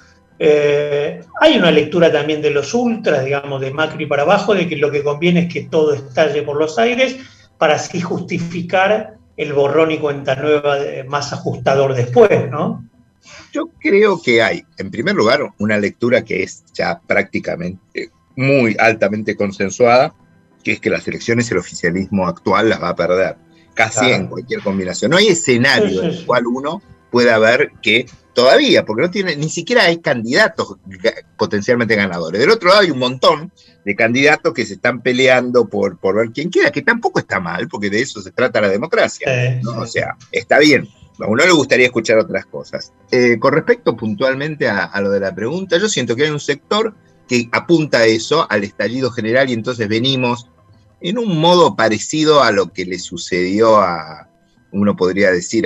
Hay una lectura también de los ultras, digamos, de Macri para abajo, de que lo que conviene es que todo estalle por los aires para así justificar el borrón y cuenta nueva más ajustador después, ¿no? Yo creo que hay, en primer lugar, una lectura que es ya prácticamente muy altamente consensuada, que es que las elecciones el oficialismo actual las va a perder, casi en cualquier combinación. No hay escenario en el cual uno pueda ver que todavía, porque no tiene, ni siquiera hay candidatos potencialmente ganadores. Del otro lado hay un montón de candidatos que se están peleando por ver quién queda, que tampoco está mal, porque de eso se trata la democracia, ¿no? O sea, está bien. A uno le gustaría escuchar otras cosas. Con respecto puntualmente a lo de la pregunta, yo siento que hay un sector que apunta a eso, al estallido general, y entonces venimos en un modo parecido a lo que le sucedió uno podría decir,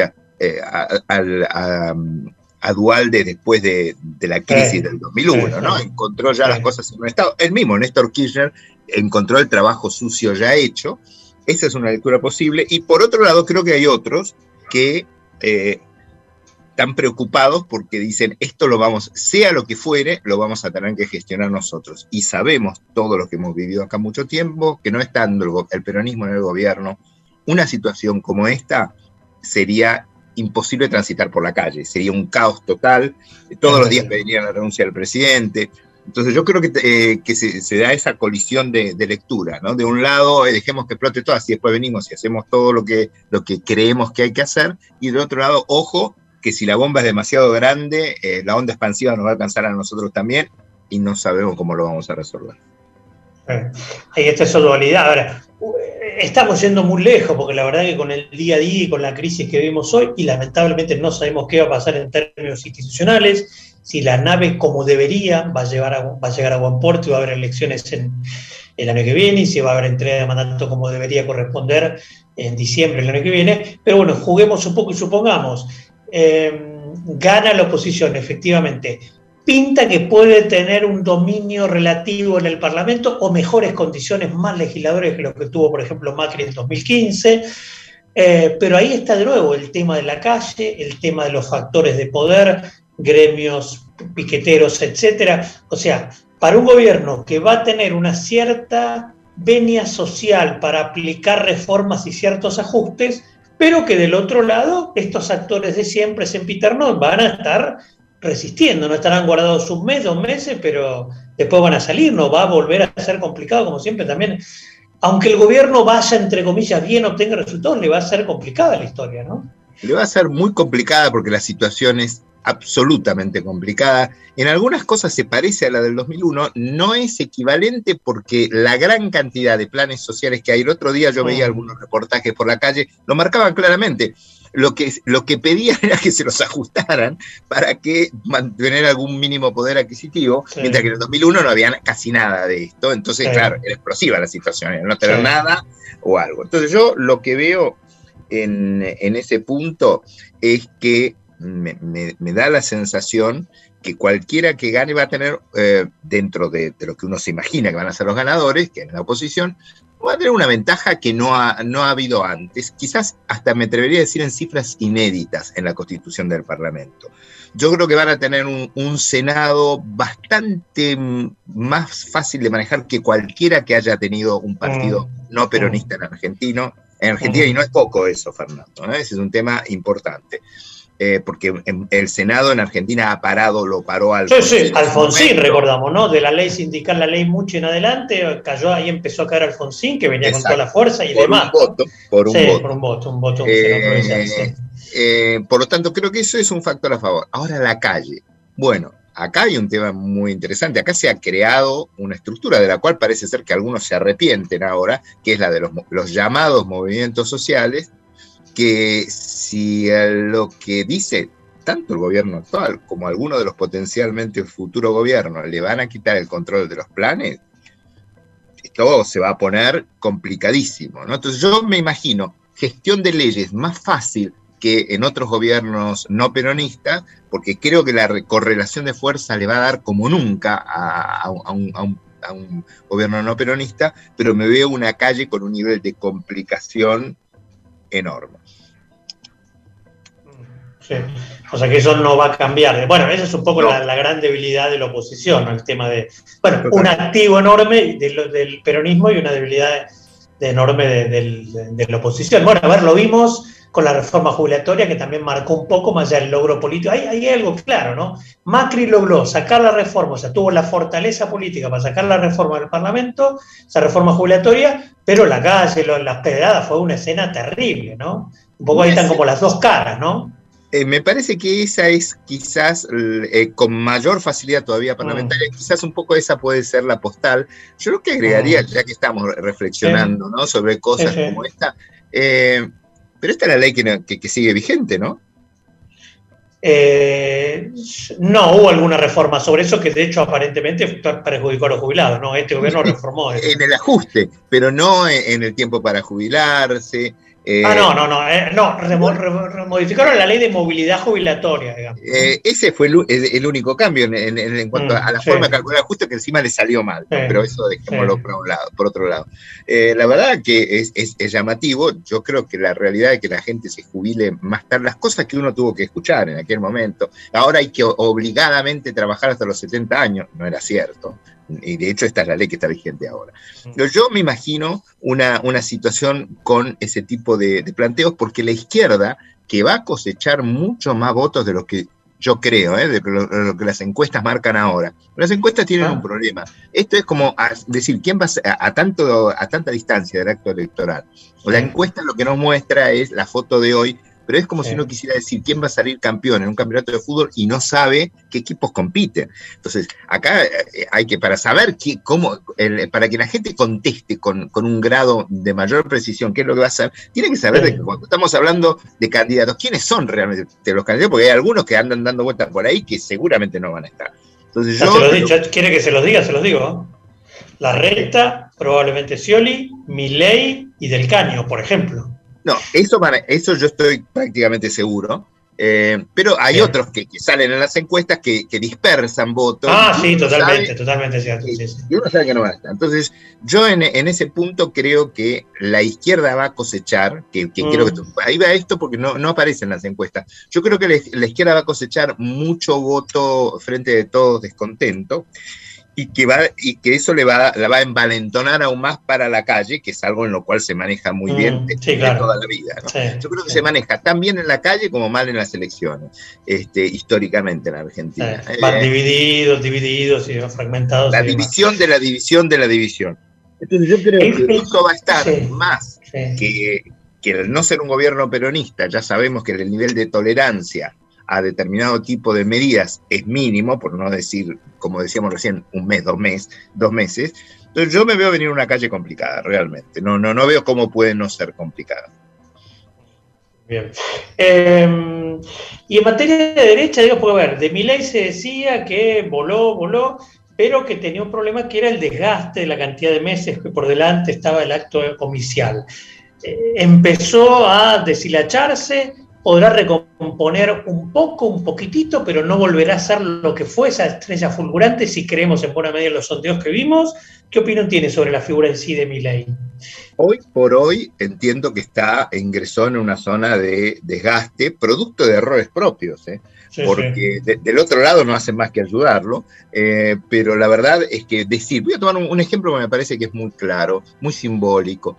a Duhalde después de la crisis del 2001, ¿no? Encontró ya las cosas en un estado. Él mismo, Néstor Kirchner, encontró el trabajo sucio ya hecho. Esa es una lectura posible. Y por otro lado, creo que hay otros que están preocupados porque dicen, esto lo vamos, sea lo que fuere, lo vamos a tener que gestionar nosotros. Y sabemos, todos los que hemos vivido acá mucho tiempo, que no estando el peronismo en el gobierno, una situación como esta sería imposible transitar por la calle, sería un caos total, todos los días pedirían la renuncia del presidente. Entonces yo creo que se da esa colisión de lectura, ¿no? De un lado, dejemos que explote todo, así después venimos y hacemos todo lo que creemos que hay que hacer, y del otro lado, ojo, que si la bomba es demasiado grande, la onda expansiva nos va a alcanzar a nosotros también, y no sabemos cómo lo vamos a resolver. Ahí está esa dualidad. Ahora, estamos yendo muy lejos, porque la verdad que con el día a día y con la crisis que vivimos hoy, y lamentablemente no sabemos qué va a pasar en términos institucionales, si la nave como debería va a llegar a buen puerto y va a haber elecciones el año que viene, y si va a haber entrega de mandato como debería corresponder en diciembre del año que viene. Pero bueno, juguemos un poco y supongamos, gana la oposición, efectivamente. Pinta que puede tener un dominio relativo en el Parlamento o mejores condiciones, más legisladores que lo que tuvo, por ejemplo, Macri en 2015. Pero ahí está de nuevo el tema de la calle, el tema de los factores de poder, gremios, piqueteros, etcétera. O sea, para un gobierno que va a tener una cierta venia social para aplicar reformas y ciertos ajustes, pero que del otro lado estos actores de siempre, sempiternos, van a estar resistiendo, no estarán guardados un mes, 2 meses, pero después van a salir, no va a volver a ser complicado, como siempre también. Aunque el gobierno vaya, entre comillas, bien, obtenga resultados, le va a ser complicada la historia, ¿no? Le va a ser muy complicada porque la situación es absolutamente complicada. En algunas cosas se parece a la del 2001, no es equivalente porque la gran cantidad de planes sociales que hay, el otro día yo veía algunos reportajes por la calle, lo marcaban claramente. Lo que pedían era que se los ajustaran para que mantener algún mínimo poder adquisitivo, mientras que en el 2001 no había casi nada de esto. Entonces, claro, era explosiva la situación, era no tener nada o algo. Entonces yo lo que veo en ese punto es que me da la sensación que cualquiera que gane va a tener, dentro de lo que uno se imagina que van a ser los ganadores, que es la oposición, va a tener una ventaja que no ha habido antes, quizás hasta me atrevería a decir en cifras inéditas en la constitución del Parlamento. Yo creo que van a tener un Senado bastante más fácil de manejar que cualquiera que haya tenido un partido no peronista en Argentina, y no es poco eso, Fernando, ¿no? Ese es un tema importante. Porque el Senado en Argentina lo paró Alfonsín. Sí, Alfonsín, recordamos, ¿no? De la ley sindical, la ley Mucho en adelante, cayó, ahí empezó a caer Alfonsín, que venía con toda la fuerza y demás. Por un voto. Por lo tanto, creo que eso es un factor a favor. Ahora la calle. Bueno, acá hay un tema muy interesante. Acá se ha creado una estructura de la cual parece ser que algunos se arrepienten ahora, que es la de los llamados movimientos sociales, que si lo que dice tanto el gobierno actual como alguno de los potencialmente futuros gobiernos le van a quitar el control de los planes, esto se va a poner complicadísimo, ¿no? Entonces yo me imagino gestión de leyes más fácil que en otros gobiernos no peronistas, porque creo que la correlación de fuerza le va a dar como nunca a un gobierno no peronista, pero me veo una calle con un nivel de complicación enorme. Sí. O sea que eso no va a cambiar. Bueno, esa es un poco la gran debilidad de la oposición, ¿no? El tema de, un activo enorme del peronismo y una debilidad enorme de la oposición. Bueno, a ver, lo vimos con la reforma jubilatoria, que también marcó un poco más allá del logro político. Hay algo claro, ¿no? Macri logró sacar la reforma, o sea, tuvo la fortaleza política para sacar la reforma del Parlamento, esa reforma jubilatoria, pero la calle, las pedradas, fue una escena terrible, ¿no? Un poco ahí están como las dos caras, ¿no? Me parece que esa es quizás con mayor facilidad todavía parlamentaria, quizás un poco esa puede ser la postal. Yo lo que agregaría, ya que estamos reflexionando, ¿no? Sobre cosas como esta, pero esta es la ley que sigue vigente, ¿no? No hubo alguna reforma sobre eso que de hecho aparentemente perjudicó a los jubilados, ¿no? Este gobierno reformó eso. En el ajuste, pero no en el tiempo para jubilarse. Remodificaron la ley de movilidad jubilatoria, digamos. Ese fue el único cambio en cuanto a la forma de calcular el ajuste, que encima le salió mal, ¿no? Pero eso dejémoslo por otro lado. La verdad que es llamativo. Yo creo que la realidad es que la gente se jubile más tarde, las cosas que uno tuvo que escuchar en aquel momento. Ahora hay que obligadamente trabajar hasta los 70 años, no era cierto. Y de hecho esta es la ley que está vigente ahora. Pero yo me imagino una situación con ese tipo de planteos, porque la izquierda, que va a cosechar mucho más votos de los que yo creo, de lo que las encuestas marcan ahora. Las encuestas tienen un problema. Esto es como decir, ¿quién va a tanta distancia del acto electoral? La encuesta lo que nos muestra es la foto de hoy, pero es como si uno quisiera decir quién va a salir campeón en un campeonato de fútbol y no sabe qué equipos compiten. Entonces, acá hay que, para saber para que la gente conteste con un grado de mayor precisión qué es lo que va a hacer, tiene que saber de que cuando estamos hablando de candidatos, quiénes son realmente los candidatos, porque hay algunos que andan dando vueltas por ahí que seguramente no van a estar. Entonces ¿quiere que se los diga? Se los digo. Larreta, probablemente Scioli, Milei y Del Caño, por ejemplo. No, eso yo estoy prácticamente seguro, pero hay otros que salen en las encuestas que dispersan votos. Sí, totalmente cierto. Sí. Y uno sabe que no va a estar. Entonces, yo en ese punto creo que la izquierda va a cosechar, creo que ahí va esto porque no aparece en las encuestas. Yo creo que la izquierda va a cosechar mucho voto frente de todos descontento. Y que eso la va a envalentonar aún más para la calle, que es algo en lo cual se maneja muy bien de toda la vida, ¿no? Yo creo que se maneja tan bien en la calle como mal en las elecciones, históricamente en Argentina. Van divididos y fragmentados. La división de la división de la división. Entonces yo creo que esto va a estar más que el no ser un gobierno peronista. Ya sabemos que el nivel de tolerancia a determinado tipo de medidas es mínimo, por no decir, como decíamos recién, un mes, 2 meses. Entonces yo me veo venir una calle complicada, realmente. No veo cómo puede no ser complicada. Bien. Y en materia de derecha, de Milei se decía que voló, pero que tenía un problema que era el desgaste de la cantidad de meses que por delante estaba el acto comicial. Empezó a deshilacharse. Podrá recomponer un poquitito, pero no volverá a ser lo que fue esa estrella fulgurante si creemos en buena medida los sondeos que vimos. ¿Qué opinión tiene sobre la figura en sí de Milei? Hoy por hoy entiendo que ingresó en una zona de desgaste, producto de errores propios, porque del otro lado no hacen más que ayudarlo, pero la verdad es que voy a tomar un ejemplo que me parece que es muy claro, muy simbólico.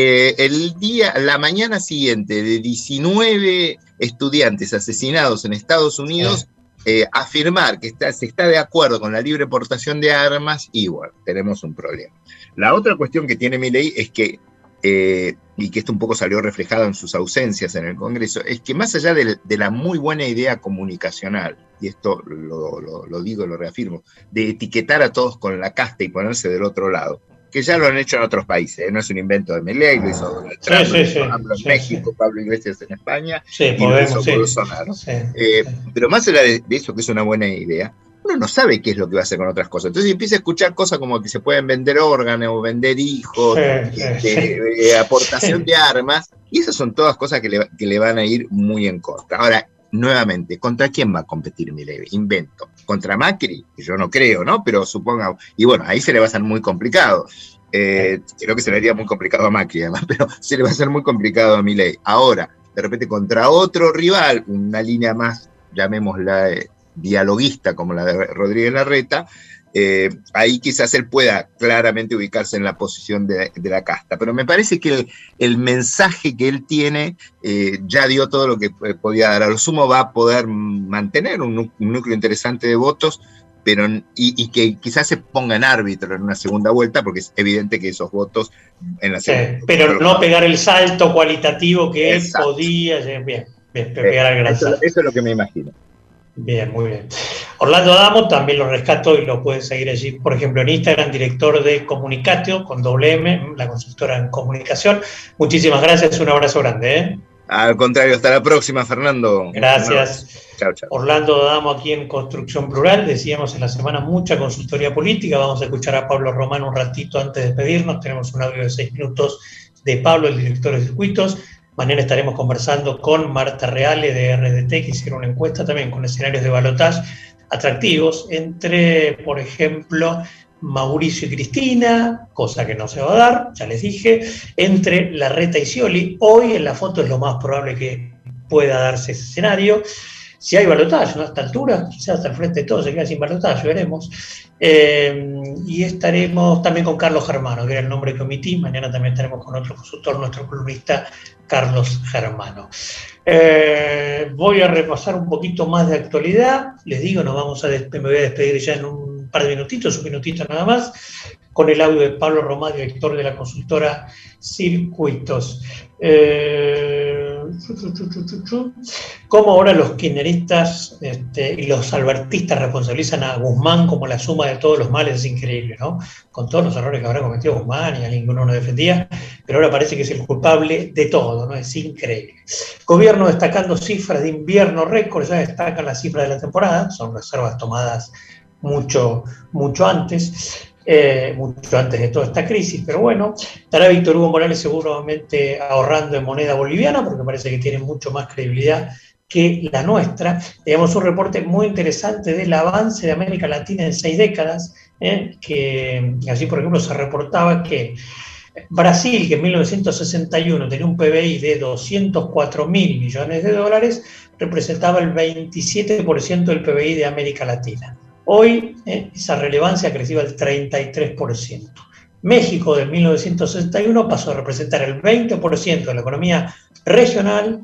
La mañana siguiente de 19 estudiantes asesinados en Estados Unidos, afirmar que se está de acuerdo con la libre portación de armas, y bueno, tenemos un problema. La otra cuestión que tiene Milei es que, y que esto un poco salió reflejado en sus ausencias en el Congreso, es que más allá de la muy buena idea comunicacional, y esto lo digo, lo reafirmo, de etiquetar a todos con la casta y ponerse del otro lado, que ya lo han hecho en otros países, no es un invento de Milei, lo hizo Donald Trump, en México, Pablo Iglesias en España, y lo hizo Bolsonaro. Pero más allá de eso, que es una buena idea, uno no sabe qué es lo que va a hacer con otras cosas. Entonces empieza a escuchar cosas como que se pueden vender órganos, o vender hijos, aportación de armas, y esas son todas cosas que le van a ir muy en contra. Ahora, nuevamente, ¿contra quién va a competir Milei? Invento. ¿Contra Macri? Yo no creo, ¿no? Pero suponga, y bueno, ahí se le va a hacer muy complicado. Creo que se le haría muy complicado a Macri, además, pero se le va a hacer muy complicado a Milei. Ahora, de repente, contra otro rival, una línea más, llamémosla dialoguista, como la de Rodríguez Larreta, ahí quizás él pueda claramente ubicarse en la posición de la casta, pero me parece que el mensaje que él tiene ya dio todo lo que podía dar. A lo sumo va a poder mantener un núcleo interesante de votos, pero y que quizás se ponga en árbitro en una segunda vuelta, porque es evidente que esos votos en la segunda pero no pegar el salto cualitativo que él podía. Bien, pegar al gran salto. Eso es lo que me imagino. Bien, muy bien. Orlando Adamo, también lo rescato y lo pueden seguir allí, por ejemplo, en Instagram, director de Comunicatio, con doble M, la consultora en comunicación. Muchísimas gracias, un abrazo grande. Al contrario, hasta la próxima, Fernando. Gracias. Chao, chao. Orlando Damo aquí en Construcción Plural. Decíamos en la semana mucha consultoría política. Vamos a escuchar a Pablo Román un ratito antes de despedirnos. Tenemos un audio de 6 minutos de Pablo, el director de circuitos. Mañana estaremos conversando con Marta Reale de RDT, que hicieron una encuesta también con escenarios de balotaje atractivos entre, por ejemplo, Mauricio y Cristina, cosa que no se va a dar, ya les dije, entre Larreta y Scioli. Hoy en la foto es lo más probable que pueda darse ese escenario. Si hay balotaje, ¿no? A esta altura, quizás hasta el frente de todos se queda sin balotaje, veremos. Y estaremos también con Carlos Germano, que era el nombre que omití. Mañana también estaremos con otro consultor, nuestro columnista Carlos Germano. Voy a repasar un poquito más de actualidad. Les digo, me voy a despedir ya en un par de minutitos, un minutito nada más, con el audio de Pablo Román, director de la consultora Circuitos. Cómo ahora los kirchneristas y los albertistas responsabilizan a Guzmán como la suma de todos los males, es increíble, ¿no? Con todos los errores que habrá cometido Guzmán y a ninguno lo defendía, pero ahora parece que es el culpable de todo, ¿no? Es increíble. Gobierno destacando cifras de invierno récord, ya destacan las cifras de la temporada, son reservas tomadas mucho antes. Mucho antes de toda esta crisis, pero bueno, estará Víctor Hugo Morales seguramente ahorrando en moneda boliviana, porque parece que tiene mucho más credibilidad que la nuestra. Tenemos un reporte muy interesante del avance de América Latina en 6 décadas, que allí, por ejemplo, se reportaba que Brasil, que en 1961 tenía un PBI de 204 mil millones de dólares, representaba el 27% del PBI de América Latina. Hoy esa relevancia ha crecido al 33%. México de 1961 pasó a representar el 20% de la economía regional,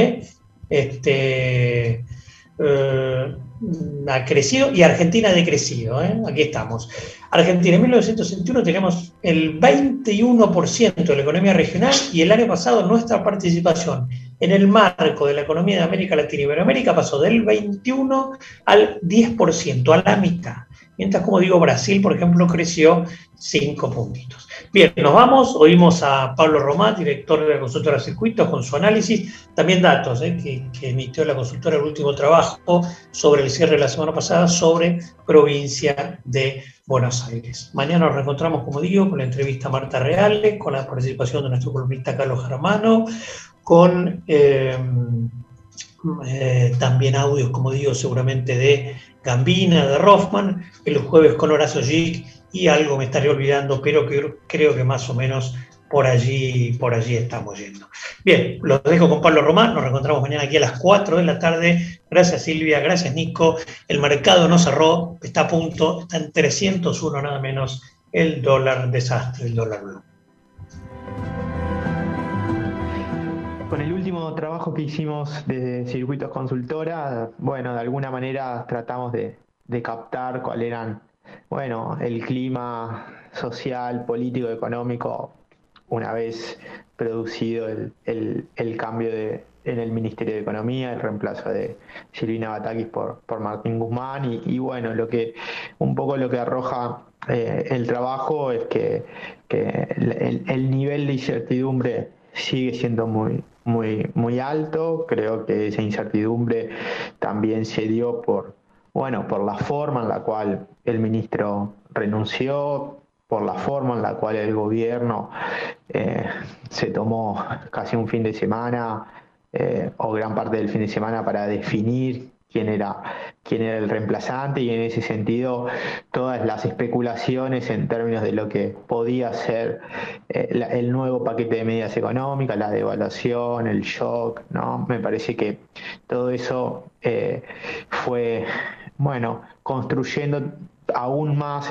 ha crecido, y Argentina ha decrecido. Aquí estamos. Argentina en 1961 teníamos el 21% de la economía regional, y el año pasado nuestra participación en el marco de la economía de América Latina y Iberoamérica pasó del 21 al 10%, a la mitad. Mientras, como digo, Brasil, por ejemplo, creció 5 puntitos. Bien, nos vamos. Oímos a Pablo Román, director de la consultora Circuitos, con su análisis. También datos que emitió la consultora, el último trabajo sobre el cierre de la semana pasada sobre provincia de Buenos Aires. Mañana nos reencontramos, como digo, con la entrevista a Marta Reale, con la participación de nuestro columnista Carlos Germano, con también audios, como digo, seguramente de Gambina, de Rothman, el jueves con Horacio Gic, y algo me estaré olvidando, pero creo que más o menos por allí estamos yendo. Bien, los dejo con Pablo Román, nos reencontramos mañana aquí a las 4 de la tarde. Gracias Silvia, gracias Nico. El mercado no cerró, está a punto, está en 301 nada menos el dólar desastre, el dólar blue. Con el último trabajo que hicimos de Circuitos Consultora, bueno, de alguna manera tratamos de captar cuál eran, bueno, el clima social, político, económico, una vez producido el cambio en el Ministerio de Economía, el reemplazo de Silvina Batakis por Martín Guzmán, y bueno, un poco lo que arroja el trabajo es que el nivel de incertidumbre sigue siendo muy alto. Creo que esa incertidumbre también se dio por la forma en la cual el ministro renunció, por la forma en la cual el gobierno se tomó casi un fin de semana o gran parte del fin de semana para definir quién era el reemplazante, y en ese sentido todas las especulaciones en términos de lo que podía ser el nuevo paquete de medidas económicas, la devaluación, el shock, ¿no? Me parece que todo eso fue, construyendo aún más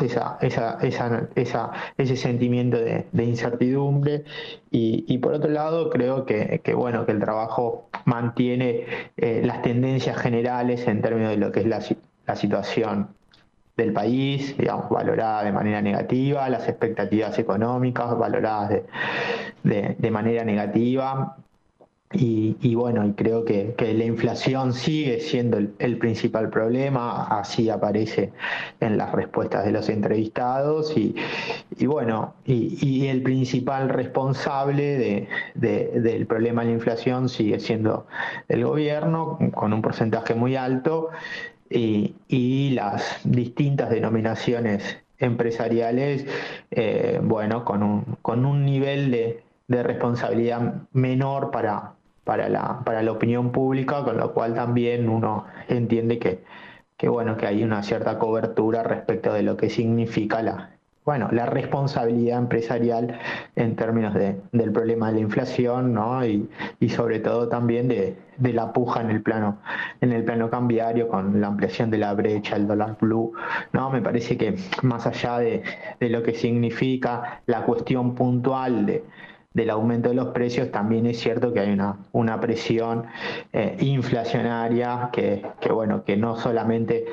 ese sentimiento de incertidumbre, y por otro lado creo que el trabajo mantiene las tendencias generales en términos de lo que es la situación del país, digamos, valorada de manera negativa, las expectativas económicas valoradas de manera negativa, Y bueno, y creo que la inflación sigue siendo el principal problema, así aparece en las respuestas de los entrevistados, y bueno, y el principal responsable del problema de la inflación sigue siendo el gobierno, con un porcentaje muy alto, y las distintas denominaciones empresariales, bueno, con un nivel de responsabilidad menor para la opinión pública, con lo cual también uno entiende que bueno, que hay una cierta cobertura respecto de lo que significa la responsabilidad empresarial en términos del problema de la inflación, ¿no? Y sobre todo también de la puja en el plano cambiario, con la ampliación de la brecha, el dólar blue, ¿no? Me parece que más allá de lo que significa la cuestión puntual del aumento de los precios, también es cierto que hay una presión inflacionaria que bueno, que no solamente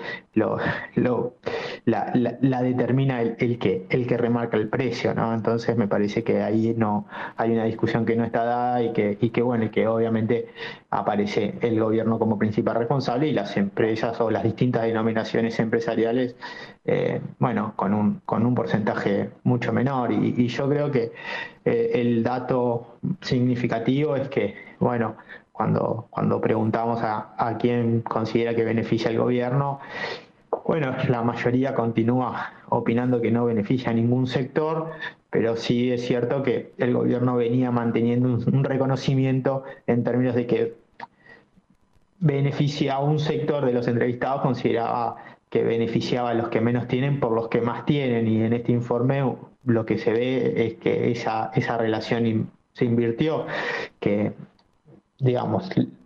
la determina el que remarca el precio, ¿no? Entonces me parece que ahí no hay una discusión que no está dada, y que bueno, y que obviamente aparece el gobierno como principal responsable, y las empresas o las distintas denominaciones empresariales, bueno, con un porcentaje mucho menor. Y yo creo que el dato significativo es que, bueno, cuando preguntamos a quién considera que beneficia el gobierno, bueno, la mayoría continúa opinando que no beneficia a ningún sector, pero sí es cierto que el gobierno venía manteniendo un reconocimiento en términos de que beneficia a un sector de los entrevistados, consideraba que beneficiaba a los que menos tienen por los que más tienen, y en este informe lo que se ve es que esa relación se invirtió, que digamos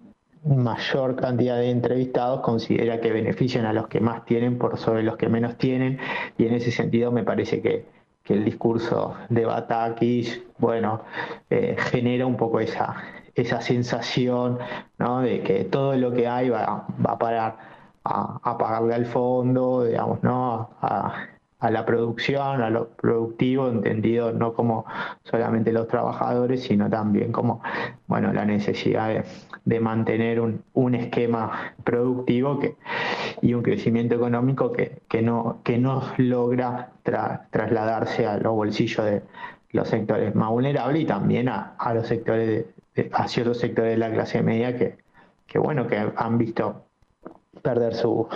mayor cantidad de entrevistados considera que benefician a los que más tienen por sobre los que menos tienen, y en ese sentido me parece que el discurso de Batakis, bueno, genera un poco esa sensación, ¿no? De que todo lo que hay va a parar a pagarle al fondo, digamos, ¿no? A la producción, a lo productivo, entendido no como solamente los trabajadores, sino también como, bueno, la necesidad de mantener un esquema productivo y un crecimiento económico que no logra trasladarse a los bolsillos de los sectores más vulnerables, y también a los sectores a ciertos sectores de la clase media que bueno, que han visto perder su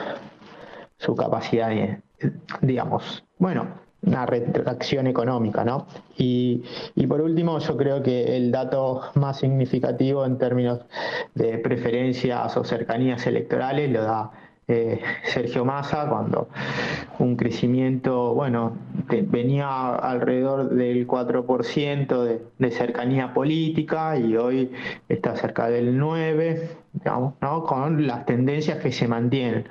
capacidad, digamos, bueno, una retracción económica, ¿no? Y por último, yo creo que el dato más significativo en términos de preferencias o cercanías electorales lo da Sergio Massa, cuando un crecimiento, bueno, venía alrededor del 4% de cercanía política, y hoy está cerca del 9%, digamos, ¿no? Con las tendencias que se mantienen.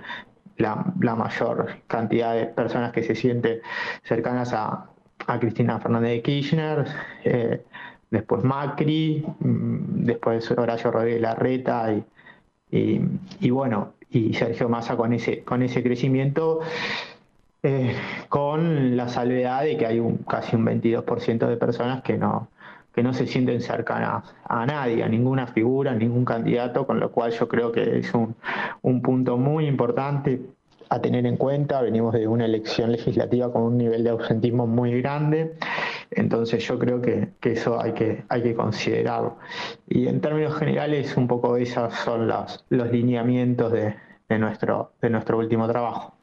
La mayor cantidad de personas que se sienten cercanas a Cristina Fernández de Kirchner, después Macri, después Horacio Rodríguez Larreta, y bueno, y Sergio Massa con ese crecimiento, con la salvedad de que hay casi un 22% de personas que no se sienten cercanas a nadie, a ninguna figura, a ningún candidato, con lo cual yo creo que es un punto muy importante a tener en cuenta. Venimos de una elección legislativa con un nivel de ausentismo muy grande, entonces yo creo que eso hay que considerarlo. Y en términos generales, un poco esos son los lineamientos de nuestro último trabajo.